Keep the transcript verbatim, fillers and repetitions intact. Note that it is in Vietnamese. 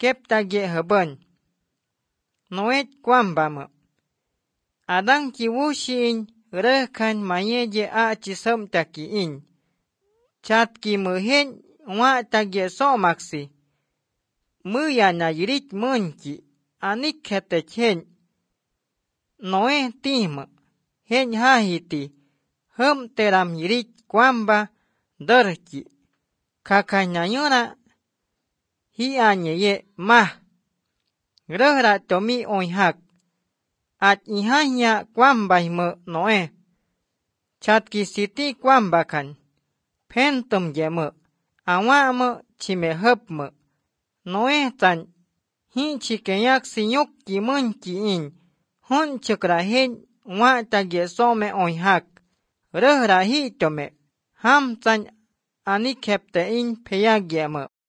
keptage heben. Noet kwambame. Adang kiwushin rekan mayeje a chisam takiin. Chat ki muhen wa tagye somaksi. Muya na yirit munki. Anik hetechen. Noe tim. Hen hahiti. Hum teram yirit kwamba darki. Kakanyayona. Hi anyeye mah. Rehra tomi onhak. At ihanya kwambahme noe. Chatki siti kwambakan. Pentum yeme. Awame chime hepme. Noe tan. Hi chikeyak sinyok kimun kiin. Hun chukrahin wa tagye some onhak. Rehra hi tome. Ham tan anikeptein peyagyeme.